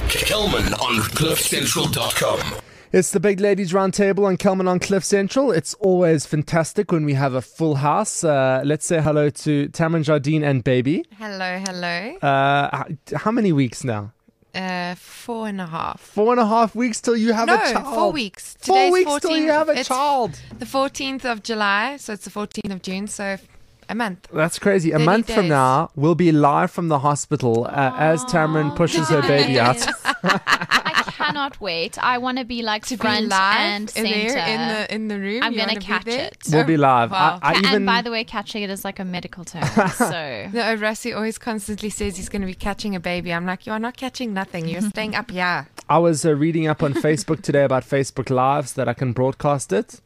Kelman on CliffCentral.com. It's the Big Ladies Roundtable on Kelman on Cliff Central. It's always fantastic when we have a full house. Let's say hello to Tamron, Jardine and Baby. Hello. How many weeks now? 4.5. 4.5 weeks till you have a child. No, 4 weeks. Today's 4 weeks 14, till you have a child. The 14th of July, so it's the 14th of June, so a month. That's crazy. A month from now, we'll be live from the hospital as Tamron pushes her baby out. I cannot wait. I want to be like To front be live and center. in the room. I'm You going to wanna be catch there? it. We'll be live. Wow. And by the way, catching it is like a medical term. So No, Rassi always constantly says he's going to be catching a baby. I'm like, you are not catching nothing. You're staying up here. I was reading up on Facebook today about Facebook Lives that I can broadcast it.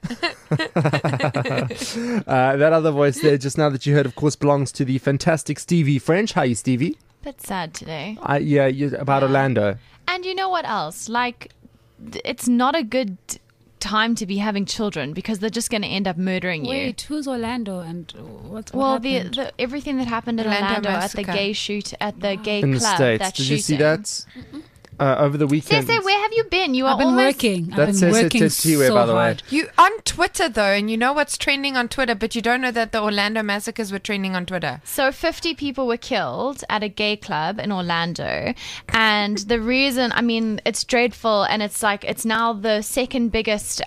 That other voice there just now that you heard, of course, belongs to the fantastic Stevie French. Hi, Stevie. bit sad today. About Orlando. And you know what else? Like, it's not a good time to be having children because they're just going to end up murdering you. Wait, who's Orlando and what Well, happened? the everything that happened in Orlando Orlando at the massacre. gay shoot at the gay In the club. States. That Did shooting. you see that? Over the weekend. Sese, where have you been? You are I've been almost working. I've That's been Sese working Tetiwe, so by the way. hard. You on Twitter though, and you know what's trending on Twitter, but you don't know that the Orlando massacres were trending on Twitter. So 50 people were killed at a gay club in Orlando. And the reason, I mean, it's dreadful. And it's like, it's now the second biggest,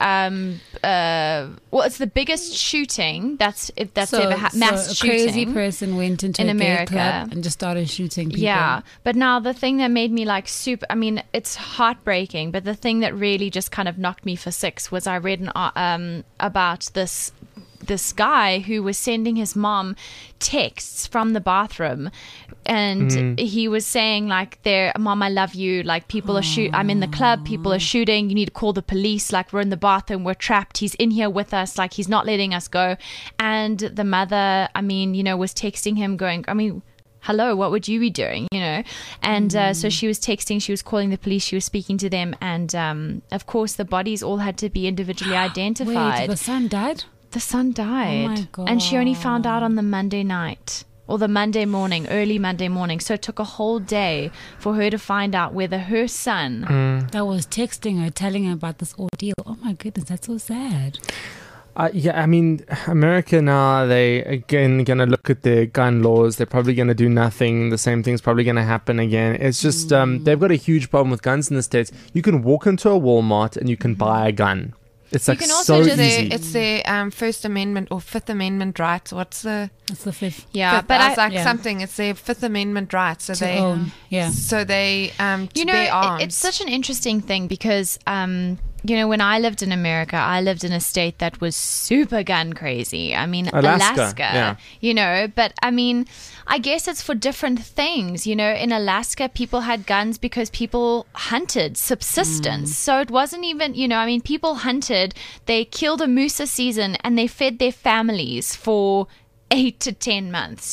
it's the biggest shooting that's ever mass a shooting. crazy person went into in a gay America. club and just started shooting people. Yeah, but now the thing that made me like I mean, it's heartbreaking, but the thing that really just kind of knocked me for six was I read about this guy who was sending his mom texts from the bathroom, and he was saying like, "There, Mom, I love you. Like, people are I'm in the club. People are shooting. You need to call the police. Like, we're in the bathroom. We're trapped. He's in here with us. Like, he's not letting us go." And the mother, I mean, was texting him, going, I mean, hello, what would you be doing, And so she was texting, she was calling the police, she was speaking to them, and of course the bodies all had to be individually identified. Wait, the son died? The son died. Oh my God. And she only found out on the Monday night or the Monday morning, early Monday morning. So it took a whole day for her to find out whether her son That was texting her, telling her about this ordeal. Oh my goodness, that's so sad. I mean, America now, they again going to look at their gun laws. They're probably going to do nothing. The same thing's probably going to happen again. It's just, they've got a huge problem with guns in the States. You can walk into a Walmart and you can buy a gun. It's like can also so just- easy. It's their First Amendment or Fifth Amendment rights. What's the It's the fifth. yeah, fifth? but I was like yeah. something. It's their Fifth Amendment rights. So To they own. Yeah. So they to you know, bear arms. it's such an interesting thing because, when I lived in America, I lived in a state that was super gun crazy. I mean, Alaska, yeah. But I mean, I guess it's for different things. In Alaska, people had guns because people hunted subsistence. So it wasn't even, people hunted, they killed a moose a season and they fed their families for 8 to 10 months,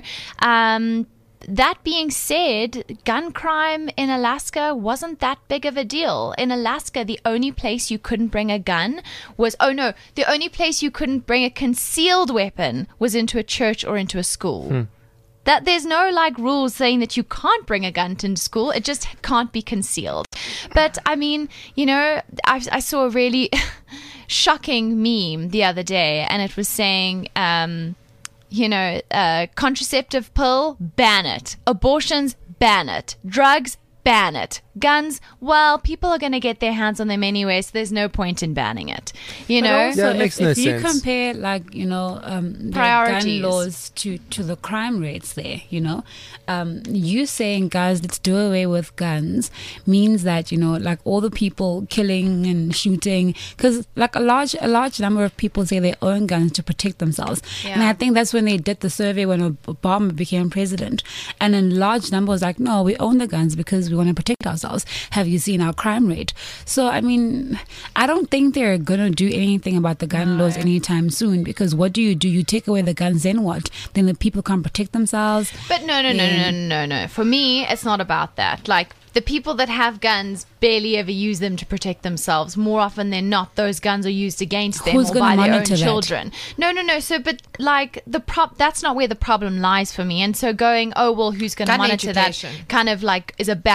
That being said, gun crime in Alaska wasn't that big of a deal. In Alaska, the only place you couldn't bring a gun was, the only place you couldn't bring a concealed weapon was into a church or into a school. That there's no like rules saying that you can't bring a gun into school. It just can't be concealed. But I mean, I saw a really shocking meme the other day, and it was saying, contraceptive pill, ban it. Abortions, ban it. Drugs, ban it. Guns, well, people are going to get their hands on them anyway, so there's no point in banning it. But also, Yeah, it makes no if you sense. compare, like, the Priorities. gun laws to the crime rates there, you saying, guys, let's do away with guns means that, like all the people killing and shooting, because like a large number of people say they own guns to protect themselves. Yeah. And I think that's when they did the survey when Obama became president. And a large number was like, no, we own the guns because we want to protect ourselves. Have you seen our crime rate? So, I mean, I don't think they're going to do anything about the gun laws anytime soon, because what do? You take away the guns, then what? Then the people can't protect themselves. But no. For me, it's not about that. Like, the people that have guns barely ever use them to protect themselves. More often than not, those guns are used against them Who's or gonna by their own monitor that? children. No. So, but like that's not where the problem lies for me. And so going, oh well, who's going to Gun monitor education. that? Kind of like is a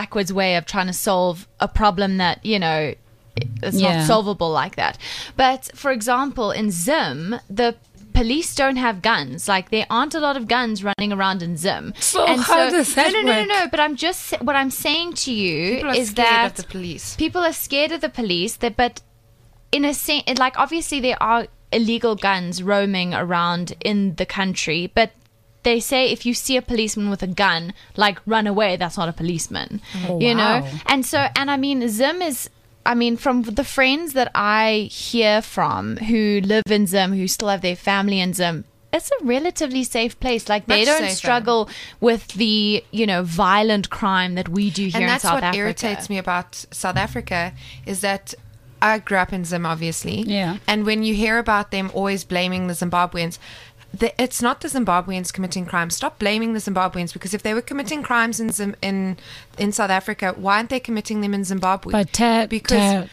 backwards way of trying to solve a problem that, it's not solvable like that. But for example, in Zim, the police don't have guns. Like, there aren't a lot of guns running around in Zim. So how does that work? No. But what I'm saying to you People are is scared that of the police. people are scared of the police. But in a sense, like, obviously there are illegal guns roaming around in the country, but they say if you see a policeman with a gun, like, run away. That's not a policeman. Oh, you wow. know. And I mean, Zim is. I mean, from the friends that I hear from who live in Zim, who still have their family in Zim, it's a relatively safe place. Like, they Much don't safer. struggle with the, violent crime that we do here And in that's South what Africa. irritates me about South Africa, is that I grew up in Zim, obviously. Yeah. And when you hear about them always blaming the Zimbabweans, it's not the Zimbabweans committing crimes. Stop blaming the Zimbabweans, because if they were committing crimes in South Africa, why aren't they committing them in Zimbabwe? But Tamron, you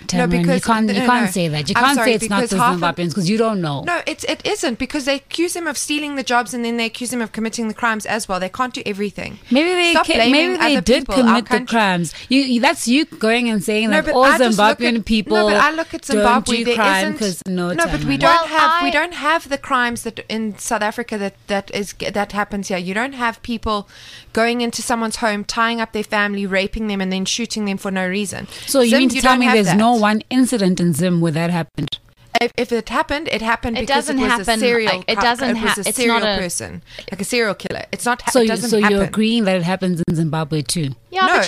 can't say that. You can't say it's not the Zimbabweans, because you don't know. No, it isn't, because they accuse them of stealing the jobs, and then they accuse them of committing the crimes as well. They can't do everything. Maybe they did commit the crimes. That's you going and saying that all Zimbabwean people No, but I look at Zimbabwe. don't do crime because no, but we don't have the crimes that in South Africa that happens here. You don't have people going into someone's home, tying up their family, raping them, and then shooting them for no reason. So you mean to tell me there's no one incident in Zim where that happened? If it happened, it happened because it was a serial. It was a serial person, like a serial killer. It's not. So it doesn't happen. you're agreeing that it happens in Zimbabwe too? Yeah, No, but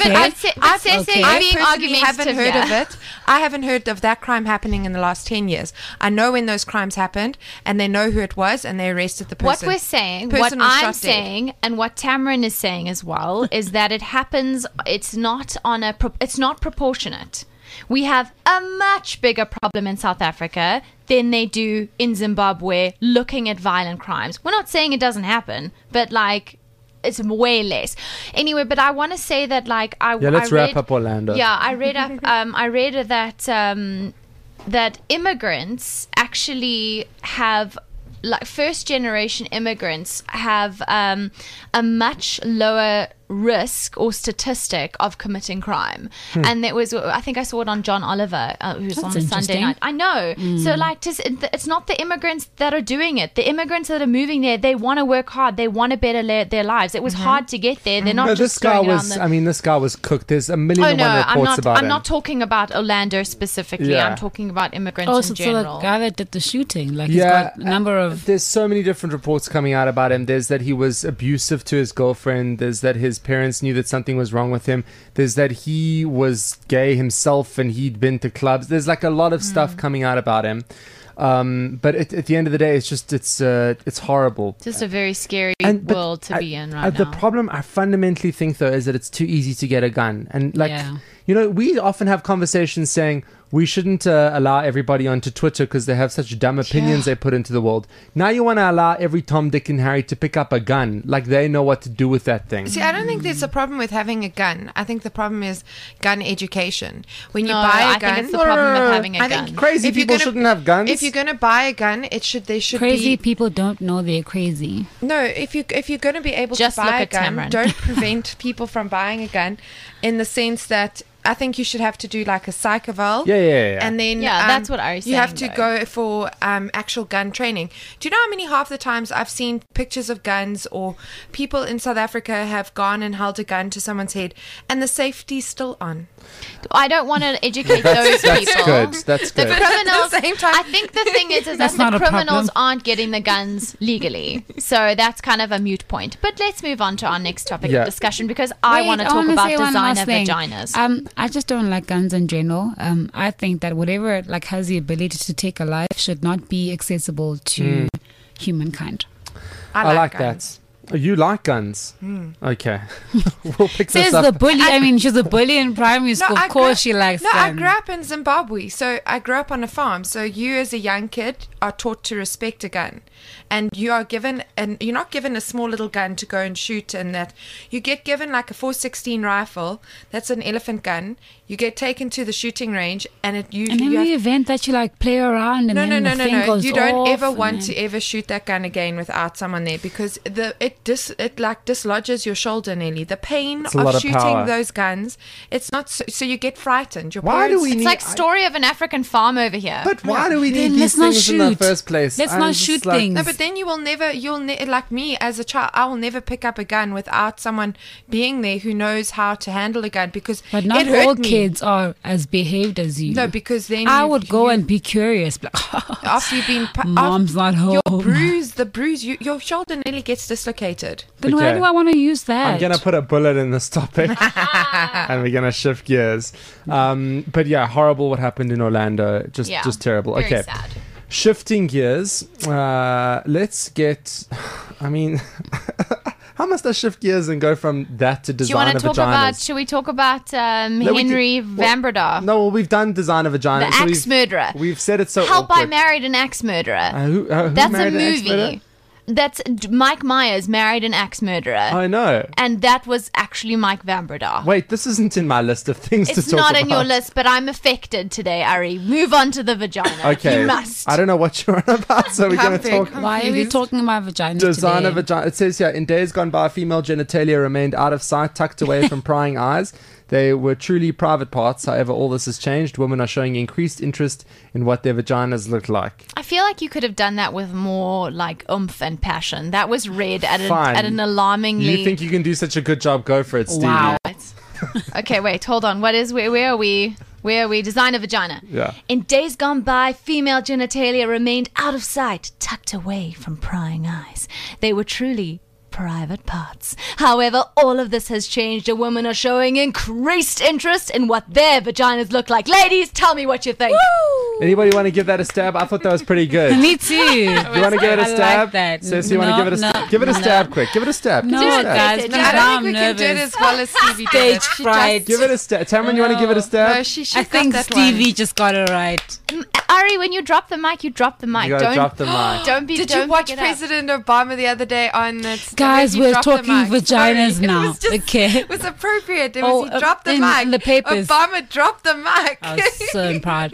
I being haven't heard of here. it. I haven't heard of that crime happening in the last 10 years. I know when those crimes happened, and they know who it was, and they arrested the person. What we're saying, Person what was I'm shot dead. saying, and what Tamron is saying as well, is that it happens. It's not it's not proportionate. We have a much bigger problem in South Africa than they do in Zimbabwe looking at violent crimes. We're not saying it doesn't happen, but like, it's way less. Anyway, but I want to say that, like, let's wrap up Orlando. Yeah, I read up. I read that immigrants actually have, like, first generation immigrants have a much lower risk or statistic of committing crime. And that was, I think I saw it on John Oliver, who's on a Sunday night. I know. So, like, it's not the immigrants that are doing it. The immigrants that are moving there, they want to work hard. They want to better their lives. It was hard to get there. They're not just this guy going was. around the, This guy was cooked. There's a million and one reports about him. I'm not talking about Orlando specifically. Yeah. I'm talking about immigrants Oh, in so general. the guy that did the shooting, like, he's got a number of. There's so many different reports coming out about him. There's that he was abusive to his girlfriend. There's that his parents knew that something was wrong with him. There's that he was gay himself and he'd been to clubs. There's like a lot of stuff coming out about him. But at the end of the day, it's horrible. Just a very scary But world to be in right The now. problem I fundamentally think, though, is that it's too easy to get a gun. And like, we often have conversations saying we shouldn't allow everybody onto Twitter because they have such dumb opinions they put into the world. Now you want to allow every Tom, Dick, and Harry to pick up a gun, like they know what to do with that thing. See, I don't think there's a problem with having a gun. I think the problem is gun education. When you No, buy I a gun, think it's the problem with having a I gun. think Crazy if you're people gonna- shouldn't have guns. If you're going to buy a gun, they should Crazy be people don't know they're crazy. No, if you're going to be able Just to buy a look at gun, Tamron. don't prevent people from buying a gun, in the sense that I think you should have to do like a psych eval. Yeah. And then that's what I was You have saying, to though. go for actual gun training. Do you know how many half the times I've seen pictures of guns, or people in South Africa have gone and held a gun to someone's head and the safety's still on? I don't want to educate those people. That's The good. criminals. At the same time- I think the thing is that That's not the a criminals problem. aren't getting the guns legally, so that's kind of a moot point. But let's move on to our next topic Yeah. of discussion, because I want to talk wanna about say one last designer thing. vaginas. I just don't like guns in general. I think that whatever like has the ability to take a life should not be accessible to humankind. I like guns. that. Oh, you like guns? Okay. We'll pick Says this up. the bully. I mean, she's a bully in primary school. I Of course, grew- she likes No, guns. I grew up in Zimbabwe, so I grew up on a farm. So you, as a young kid, are taught to respect a gun, and you are given, and you're not given a small little gun to go and shoot. And that you get given like a 416 rifle. That's an elephant gun. You get taken to the shooting range, and And in the event that you like play around and No. then the thing goes You don't off ever and want then- to ever shoot that gun again without someone there, because it like dislodges your shoulder nearly. The pain a lot of of shooting power. those guns, it's not so you get frightened. Your Why do parents, we It's need? like story of an African farm over here. But why do we need Then these let's not things in the shoot. first place? Let's I'm not just shoot like- things. No, but then like me as a child, I will never pick up a gun without someone being there who knows how to handle a gun because But not it hurt all me. kids are as behaved as you. No, because then I you- would go you- and be curious. Like, after you've been Mom's not home. the bruise, your shoulder nearly gets dislocated. Then why Okay. do I want to use that? I'm gonna put a bullet in this topic, and we're gonna shift gears. But yeah, horrible what happened in Orlando. Just terrible. Very Okay, sad. shifting gears. Let's get. I mean, how must I shift gears and go from that to Do you design want of to talk vaginas? about? Should we talk about we Henry did- well, Van Breda, No, well, we've done design of vagina. the so axe murderer? We've said it so. Help! I awkward. married an axe murderer. Who That's a married an ex-murderer? movie. That's Mike Myers married an axe murderer, I know. and that was actually Mike Van Breda. Wait, this isn't in my list of things to It's talk not about. in your list, but I'm affected today, Ari. Move on to the vagina. Okay. You must. I don't know what you're on about, so we're I'm going to very talk. Why are we confused. talking about vaginas Design today? of vagina. It says here, in days gone by, female genitalia remained out of sight, tucked away from prying eyes. They were truly private parts. However, all this has changed. Women are showing increased interest in what their vaginas look like. I feel like you could have done that with more like oomph and passion. That was read at Fine. an alarmingly. You think you can do such a good job? Go for it, Stevie. Wow. Okay, wait, hold on. What is where are we? Where are we? Design a vagina. Yeah. In days gone by, female genitalia remained out of sight, tucked away from prying eyes. They were truly private parts. However, all of this has changed, and women are showing increased interest in what their vaginas look like. Ladies, tell me what you think. Anybody want to give that a stab? I thought that was pretty good. Me too. You want to give it a I like stab? that. Says you want to No, give it a stab? no, Give it a no. stab quick. Give it a stab. No, Give it a stab. guys, No, No, now I don't I'm think we can do it nervous. as well as Stevie did Stage it. She fright. Give it a stab. Tamron, you want to give it a No, stab? she I got think that Stevie one. just got it right. Ari, when you drop the mic, you drop the mic. You gotta Don't drop the mic. Don't be. Did don't you watch pick it up. President Obama the other day on that? Guys, he we're dropped the talking mic? vaginas Sorry. now, It was just, okay? It was appropriate. It Oh, was he dropped the in mic. the papers. Obama dropped the mic. I was so proud.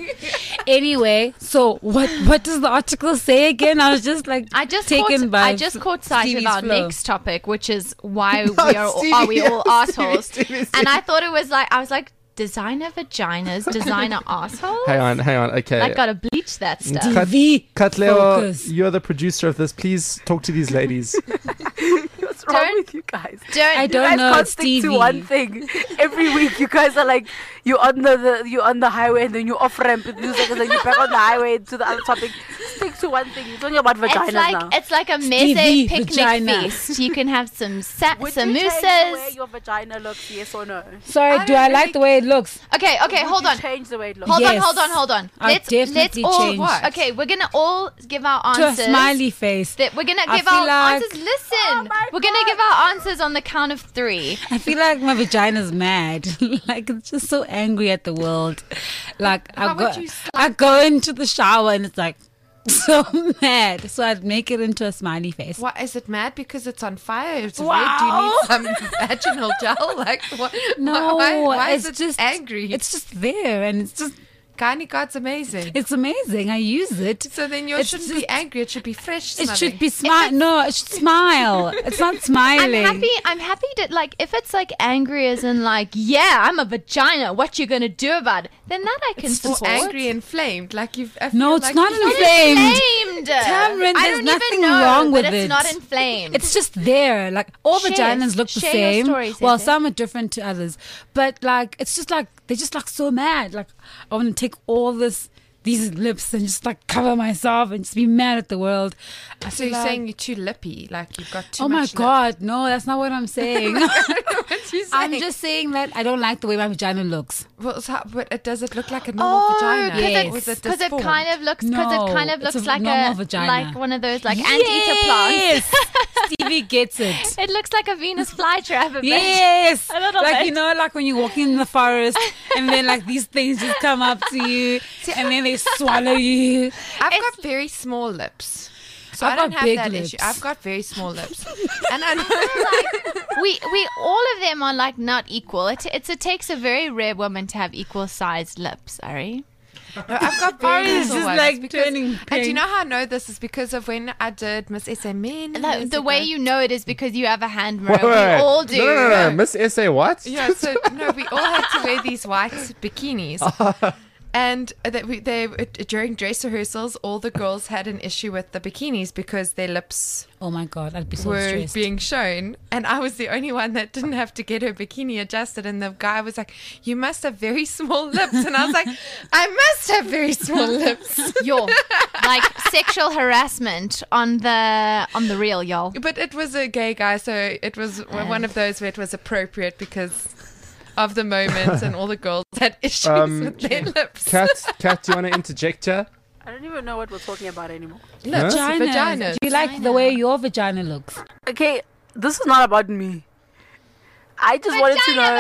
Anyway, so what does the article say again? I was just like I just taken caught, by I just caught sight Stevie's of our flow. next topic, which is why No, we are Stevie, we all Stevie, assholes? Stevie. And I thought it was like I was like designer vaginas, designer assholes. Hang on. Okay. Like gotta bleach that stuff. TV Katleo, focus. you're the producer of this. Please talk to these ladies. What's wrong Don't- with you guys? I Don't don't You guys know, can't stick Stevie. to one thing. Every week you guys are like you're on you're on the highway and then you off ramp in 2 seconds and you're back on the highway to the other topic. Stick to one thing. You're talking about vaginas now. it's like a Stevie meze picnic vagina. feast. You can have some Would you change the way samosas. your vagina looks, yes or no? Sorry, I do I don't like really- the way it looks? Okay, Would hold you on. change the way it looks? Hold Yes. on. I'll Let's definitely all change. What? Okay, we're gonna all give our To a answers. smiley face. We're gonna I give feel our like- answers. Listen, Oh my we're gonna give our answers on the count of 3. I feel like my vagina's mad. Like it's just so angry at the world. Like How would you I go into the shower and it's like so mad. So I'd make it into a smiley face. Why is it mad? Because it's on fire. It's Wow. red. Do you need some vaginal gel? Like what? No, why is it's it just angry? It's just there, and it's just Gyneco's amazing. it's amazing. I use it. So then yours it's shouldn't just- be angry. It should be fresh. It smelling. should be smile. No, it should smile. It's not smiling. I'm happy that like if it's like angry as in like yeah I'm a vagina. What you gonna do about it? Then that I can It's Or support. angry, inflamed. Like you've. I No, feel it's like not you've- inflamed. Inflamed. Tamron, I there's don't nothing even know, wrong with but it's it. not inflamed. It's just there. Like all Share- vaginas look the share your same. stories, Well, Ethel. some are different to others, but like it's just like they're just like so mad. Like I want to take all these lips and just like cover myself and just be mad at the world. I So feel you're like- saying you're too lippy? Like you've got too Oh my much. God, no, that's not what I'm saying. What you I'm saying? just saying that I don't like the way my vagina looks. Well, does it look like a normal vagina? yes. Or is it because it disformed? kind of looks No, looks it's a like normal a vagina. like one of those like anteater plants. Yes, Stevie gets it. It looks like a Venus flytrap a bit. Yes, A little like bit. you know, like when you're walking in the forest and then like these things just come up to you and then they swallow you. I've got very small lips. So I've I don't got have big that lips. issue. I've got very small lips. And I know we all of them are like not equal. It takes a very rare woman to have equal sized lips, Ari. No, I've got very It's little just ones like because, turning and do you pink. know how I know this is because of when I did Miss SA Men. The way you know it is because you have a hand mirror. Wait, wait, We wait. all do. No. Miss SA what? Yeah, so no, we all had to wear these white bikinis. And during dress rehearsals, all the girls had an issue with the bikinis because their lips Oh my God, I'd be so were stressed. being shown. And I was the only one that didn't have to get her bikini adjusted. And the guy was like, "You must have very small lips." And I was like, "I must have very small lips." Yo, like sexual harassment on the real, y'all. But it was a gay guy, so it was one of those where it was appropriate because of the moment and all the girls had issues with their lips. Kat, do you want to interject here? I don't even know what we're talking about anymore. Lips, Vaginas. vaginas. Do you like the way your vagina looks? Okay, this is not about me. I just wanted to know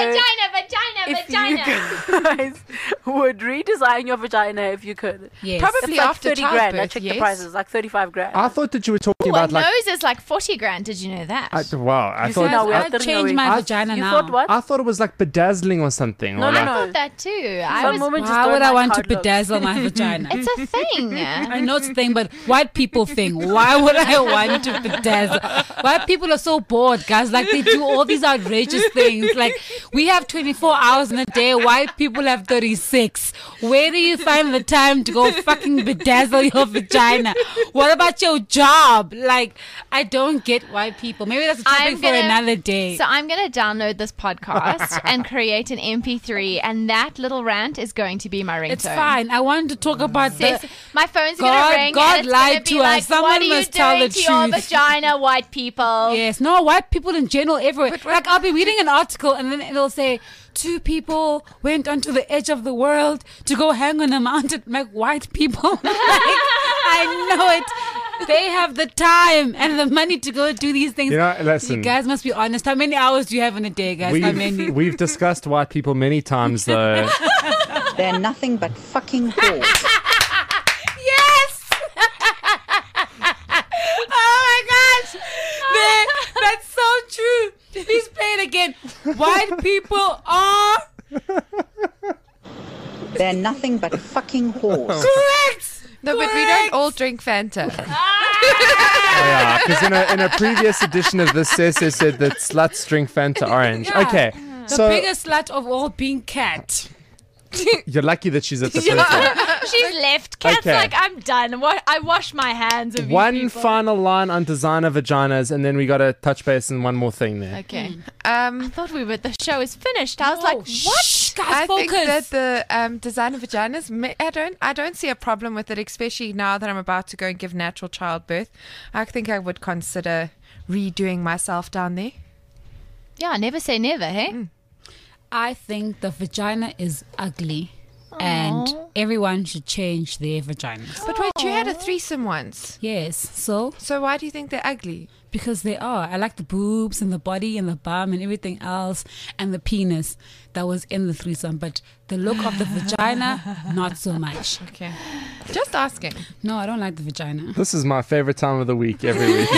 if you guys would redesign your vagina if you could. Yes. Probably It's like after 30 grand. I childbirth, checked yes. the prices, like 35 grand. I thought that you were talking Ooh, a about like. nose is like 40 grand. Did you know that? Wow, I You thought. see now we are I'd turning change away. my I- vagina You now. thought what? I thought it was like bedazzling or something. No, or no, like, no. I thought that too. I Some was. women just Why don't would I like want how to it looks. bedazzle my vagina? It's a thing. I know it's a thing, but white people think. Why would I want to bedazzle? White people are so bored, guys. Like they do all these outrageous things. Like we have 24 hours in a day. White people have 36. Where do you find the time to go fucking bedazzle your vagina? What about your job? Like I don't get white people. Maybe that's a topic for another day. So I'm going to download this podcast and create an MP3, and that little rant is going to be my ringtone. It's fine. I want to talk about Yes, the. my phone's God- going to ring God and it's lied going to be to us. like, Someone what are you must tell doing the to your truth." vagina, white people? Yes, no, white people in general everywhere. Like I'll be reading an article and then it'll say 2 people went onto the edge of the world to go hang on a mountain. Like white people, like, I know it. They have the time and the money to go do these things. You know, listen. You guys must be honest. How many hours do you have in a day, guys? How many? We've discussed white people many times, though. They're nothing but fucking whores. Yes! Oh my gosh! That's so true. Please play it again. White people are They're nothing but fucking whores. correct. No, but we don't all drink Fanta. Yeah, because in a previous edition of this, Cece said that sluts drink Fanta orange. Yeah. Okay, The so biggest slut of all being Cat. you're lucky that she's at the center. She's left. Kat's Okay. like, I'm done. I wash my hands of you One people. final line on designer vaginas, and then we got to touch base on one more thing there. Okay. I thought the show is finished. I was like, what? Shh, guys, I focus. think that the designer vaginas, I don't see a problem with it, especially now that I'm about to go and give natural childbirth. I think I would consider redoing myself down there. Yeah, never say never, hey? I think the vagina is ugly. And everyone should change their vaginas. But wait, you had a threesome once. Yes, so So why do you think they're ugly? because they are. I like the boobs and the body and the bum and everything else and the penis that was in the threesome. But the look of the vagina, not so much. Okay. Just asking. No, I don't like the vagina. This is my favorite time of the week, every week.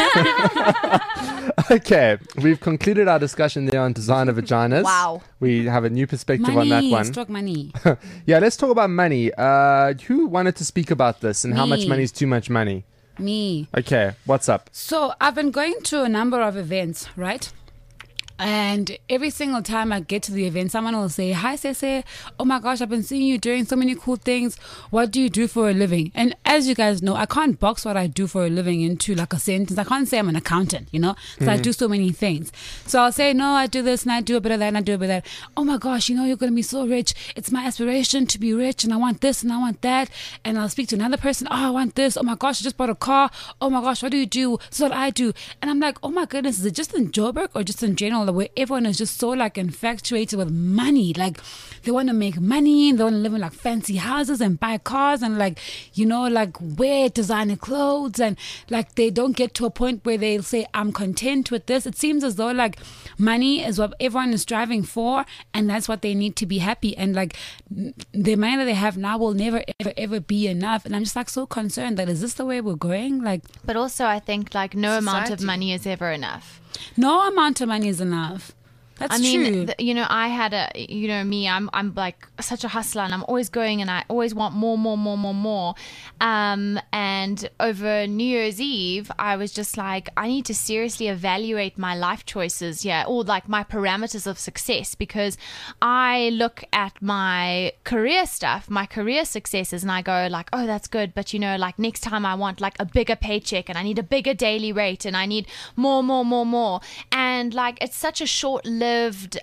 Okay, we've concluded our discussion there on designer vaginas. Wow. We have a new perspective on that one. Stroke money. Yeah, let's talk about money. Who wanted to speak about this and how much Me. money is too much money? Me. Okay, what's up? So I've been going to a number of events, right? And every single time I get to the event, someone will say, "Hi, Cece. Oh my gosh, I've been seeing you doing so many cool things. What do you do for a living?" And as you guys know, I can't box what I do for a living into like a sentence. I can't say I'm an accountant, you know, because I do so many things. So I'll say, "No, I do this and I do a bit of that and I do a bit of that." "Oh my gosh, you know, you're going to be so rich. It's my aspiration to be rich and I want this and I want that." And I'll speak to another person. "Oh, I want this. Oh my gosh, I just bought a car. Oh my gosh, what do you do?" "This is what I do." And I'm like, oh my goodness, is it just in Joburg or just in general where everyone is just so like infatuated with money? Like they want to make money and they want to live in like fancy houses and buy cars and like, you know, like wear designer clothes, and like they don't get to a point where they'll say, "I'm content with this." It seems as though like money is what everyone is striving for and that's what they need to be happy, and like the money that they have now will never ever be enough. And I'm just like so concerned that is this the way we're going? Like But also, I think like no amount of Society. money is ever enough. no amount of money is enough. That's I mean, true. you know, I had me, I'm like such a hustler and I'm always going and I always want more. And over New Year's Eve, I was just like, I need to seriously evaluate my life choices, or like my parameters of success, because I look at my career stuff, my career successes, and I go like, oh, that's good. But, you know, like next time I want like a bigger paycheck and I need a bigger daily rate and I need more. And like, it's such a short-lived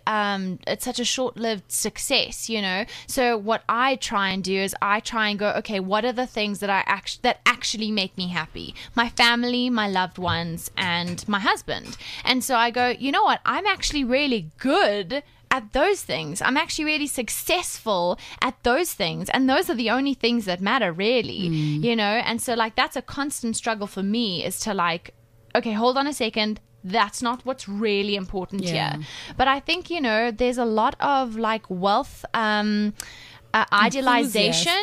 success, you know? So what I try and do is I try and go, okay, what are the things that that actually make me happy? My family, my loved ones, and my husband. And so I go, you know what? I'm actually really good at those things. I'm actually really successful at those things. And those are the only things that matter, really, you know? And so like, that's a constant struggle for me, is to like, okay, hold on a second. That's not what's really important here. But I think, you know, there's a lot of like wealth idealization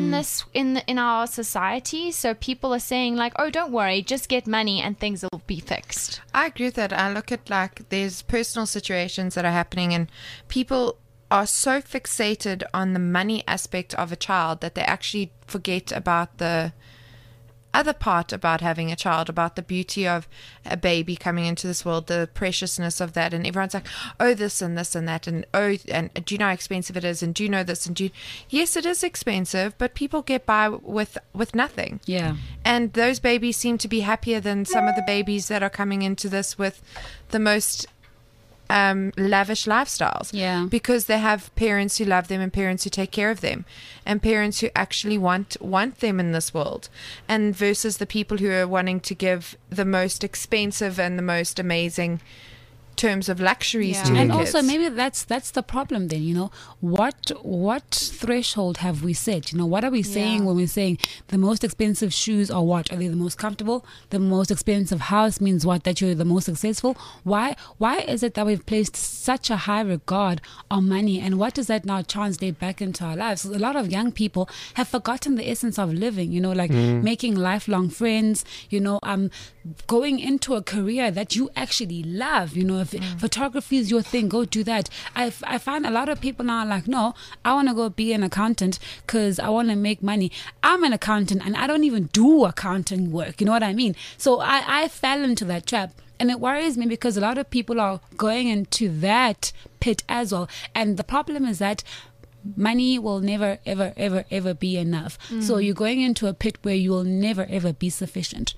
in our society. So people are saying like, oh, don't worry, just get money and things will be fixed. I agree with that. I look at like there's personal situations that are happening and people are so fixated on the money aspect of a child that they actually forget about the other part about having a child, about the beauty of a baby coming into this world, the preciousness of that. And everyone's like, oh, this and this and that, and oh, and do you know how expensive it is, and do you know this, and do you... Yes, it is expensive, but people get by with nothing. Yeah. And those babies seem to be happier than some of the babies that are coming into this with the most lavish lifestyles. Yeah. Because they have parents who love them and parents who take care of them and parents who actually want them in this world, and versus the people who are wanting to give the most expensive and the most amazing terms of luxuries to their And kids. also maybe that's the problem then, you know. What threshold have we set? You know, what are we saying when we're saying the most expensive shoes are what? Are they the most comfortable? The most expensive house means what? That you're the most successful? Why is it that we've placed such a high regard on money, and what does that now translate back into our lives? So a lot of young people have forgotten the essence of living, you know, like making lifelong friends, you know, going into a career that you actually love, you know. If photography is your thing, go do that. I find a lot of people now are like, no, I want to go be an accountant because I want to make money. I'm an accountant and I don't even do accounting work. You know what I mean? So I fell into that trap. And it worries me because a lot of people are going into that pit as well. And the problem is that money will never, ever, ever, ever be enough. So you're going into a pit where you will never, ever be sufficient.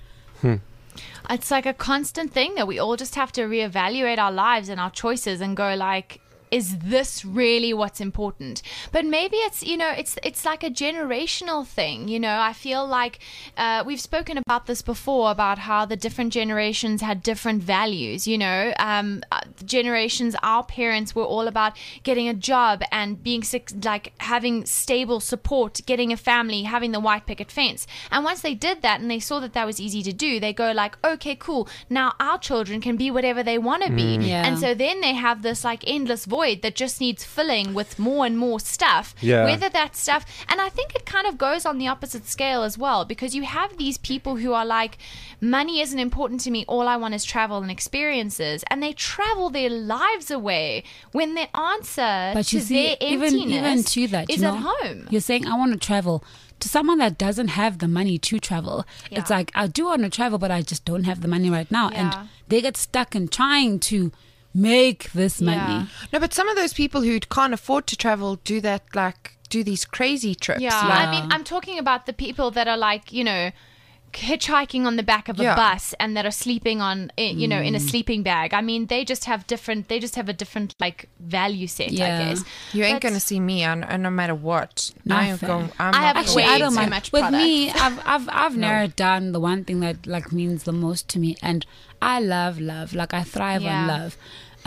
It's like a constant thing that we all just have to reevaluate our lives and our choices and go like, is this really what's important? But maybe it's, you know, it's like a generational thing. You know, I feel like we've spoken about this before, about how the different generations had different values. You know, generations, our parents were all about getting a job and being like having stable support, getting a family, having the white picket fence. And once they did that and they saw that was easy to do, they go like, okay, cool. Now our children can be whatever they want to be. Yeah. And so then they have this like endless void that just needs filling with more and more stuff. Yeah. Whether that stuff, and I think it kind of goes on the opposite scale as well, because you have these people who are like, money isn't important to me, all I want is travel and experiences, and they travel their lives away when the answer But to you see, their even emptiness to that, is you know, at home. You're saying, I want to travel. To someone that doesn't have the money to travel, it's like, I do want to travel, but I just don't have the money right now. Yeah. And they get stuck in trying to make this money. No, but some of those people who can't afford to travel do that, like do these crazy trips. Yeah, like, I mean, I'm talking about the people that are like, you know, hitchhiking on the back of a Yeah. bus and that are sleeping on, you know, in a sleeping bag. I mean, they just have a different like value set, Yeah. I guess. you ain't But- going to see me on no matter what. Not I am fair. going. I'm I not have going. Actually, way I don't too mind. much With product. me, I've narrowed down the one thing that like means the most to me, and I love. Like I thrive on Yeah. love.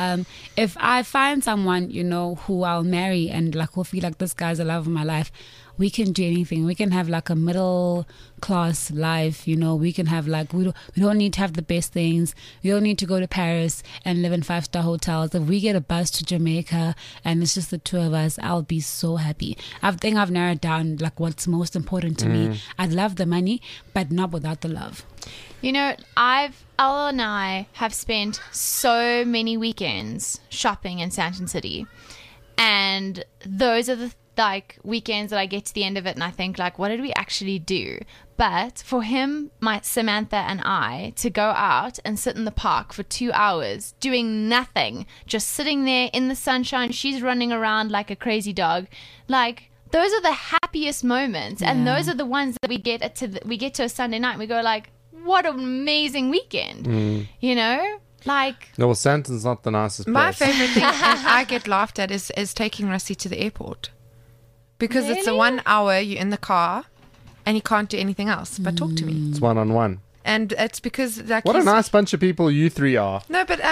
If I find someone, you know, who I'll marry and like will feel like this guy's the love of my life, we can do anything. We can have like a middle class life, you know. We can have like, we don't need to have the best things. We don't need to go to Paris and live in 5-star hotels. If we get a bus to Jamaica and it's just the two of us, I'll be so happy. I think I've narrowed down like what's most important to me. I love the money, but not without the love. You know, I've Elle and I have spent so many weekends shopping in Sandton City, and those are the weekends that I get to the end of it and I think what did we actually do? But for him, Samantha and I to go out and sit in the park for 2 hours doing nothing, just sitting there in the sunshine, she's running around like a crazy dog, those are the happiest moments. And those are the ones that we get to a Sunday night and we go what an amazing weekend, you know? No, well, Sandton's not the nicest place. My favorite thing, and I get laughed at, is taking Rusty to the airport. Because it's a 1 hour, you're in the car, and you can't do anything else but talk to me. It's one-on-one. And it's because what a nice bunch of people you three are. No, but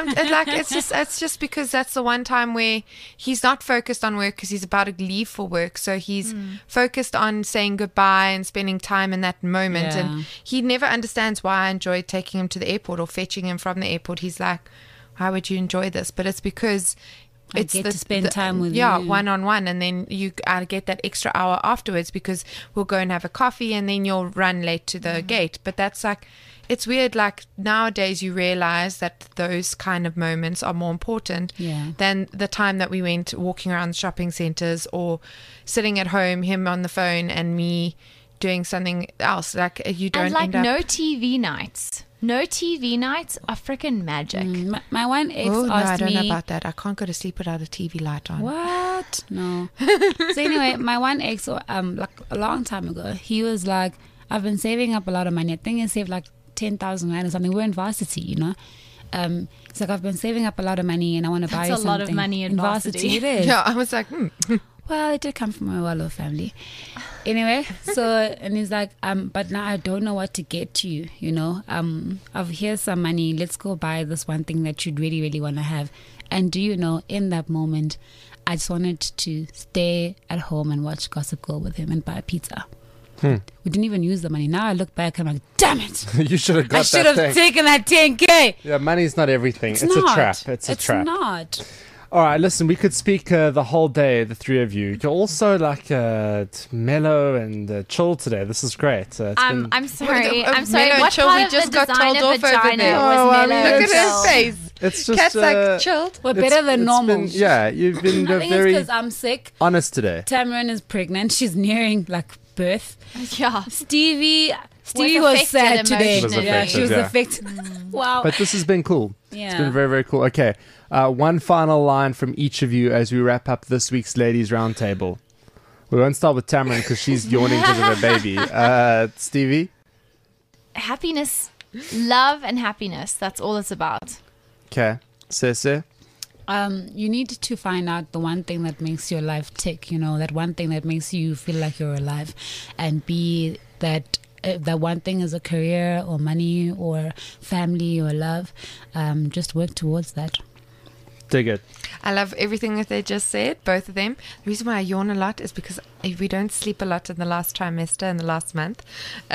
it's just because that's the one time where he's not focused on work because he's about to leave for work. So he's focused on saying goodbye and spending time in that moment. Yeah. And he never understands why I enjoy taking him to the airport or fetching him from the airport. He's like, why would you enjoy this? But it's because I get to spend time with you. One-on-one, and then I get that extra hour afterwards because we'll go and have a coffee and then you'll run late to the gate. But that's it's weird, nowadays you realize that those kind of moments are more important than the time that we went walking around the shopping centers or sitting at home, him on the phone and me doing something else. You don't end up... no TV nights. No TV nights are freaking magic. My one ex asked me... I don't know about that. I can't go to sleep without a TV light on. What? No. So anyway, my one ex, a long time ago, he was like, I've been saving up a lot of money. I think I saved 10,000 rand or something. We're in varsity, you know. It's I've been saving up a lot of money and I want to buy something. That's a lot of money in varsity. It is. Yeah, I was like, Well, it did come from a well-off family. Anyway, and he's like, but now I don't know what to get you, you know. Here's some money. Let's go buy this one thing that you'd really, really want to have. And do you know, in that moment, I just wanted to stay at home and watch Gossip Girl with him and buy pizza. We didn't even use the money. Now I look back and I'm like, damn it. You should have got I should have taken that 10K. Yeah, money's not everything. It's not. a trap. It's a trap. It's not. All right, listen, we could speak the whole day, the three of you. You're also mellow and chill today. This is great. I'm sorry. I'm sorry. Mellow What chill, part we of just the got design told of off over vagina there. was mellow? Look at his face. It's just Cat's chilled. We're better than normal. You've been I think it's very because I'm sick. honest today. Tamarin is pregnant. She's nearing birth. Yeah. Stevie was affected sad today. emotionally. Yeah, she was Yeah. affected. Wow. But this has been cool. Yeah. It's been very, very cool. Okay, one final line from each of you as we wrap up this week's Ladies Roundtable. We won't start with Tamarin because she's yawning because of her baby. Stevie? Happiness, love and happiness. That's all it's about. Okay. Sese? You need to find out the one thing that makes your life tick, you know, that one thing that makes you feel like you're alive, and be that that one thing is a career or money or family or love. Just work towards that. Dig it. I love everything that they just said, both of them. The reason why I yawn a lot is because we don't sleep a lot in the last trimester and the last month.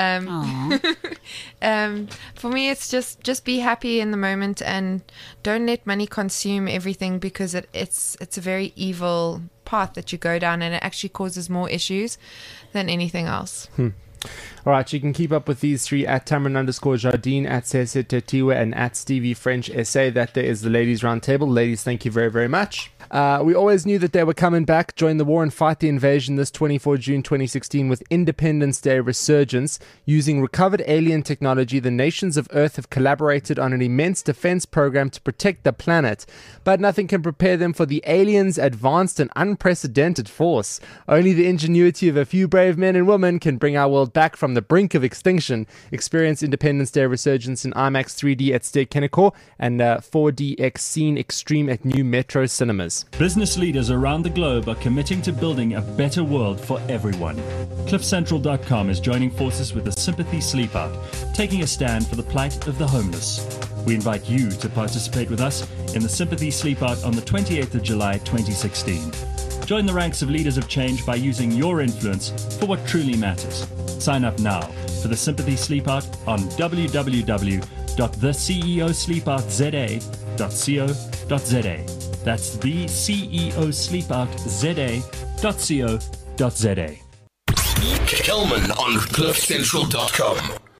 For me, it's just be happy in the moment and don't let money consume everything, because it's a very evil path that you go down, and it actually causes more issues than anything else. All right, you can keep up with these three at Tamarin_Jardine, at Sese Tetiwe, and at Stevie French SA. That there is the Ladies Roundtable. Ladies, thank you very, very much. We always knew that they were coming back. Join the war and fight the invasion this 24 June 2016 with Independence Day Resurgence. Using recovered alien technology, the nations of Earth have collaborated on an immense defense program to protect the planet. But nothing can prepare them for the aliens' advanced and unprecedented force. Only the ingenuity of a few brave men and women can bring our world back from the brink of extinction. Experience Independence Day Resurgence in IMAX 3D at Ster-Kinekor and 4DX Scene Extreme at New Metro Cinemas. Business leaders around the globe are committing to building a better world for everyone. CliffCentral.com is joining forces with the Sympathy Sleep Out, taking a stand for the plight of the homeless. We invite you to participate with us in the Sympathy Sleep Out on the 28th of July 2016. Join the ranks of leaders of change by using your influence for what truly matters. Sign up now for the Sympathy Sleep Out on www.theceosleepoutza.co.za. That's theceosleepoutza.co.za. Kelman on CliffCentral.com.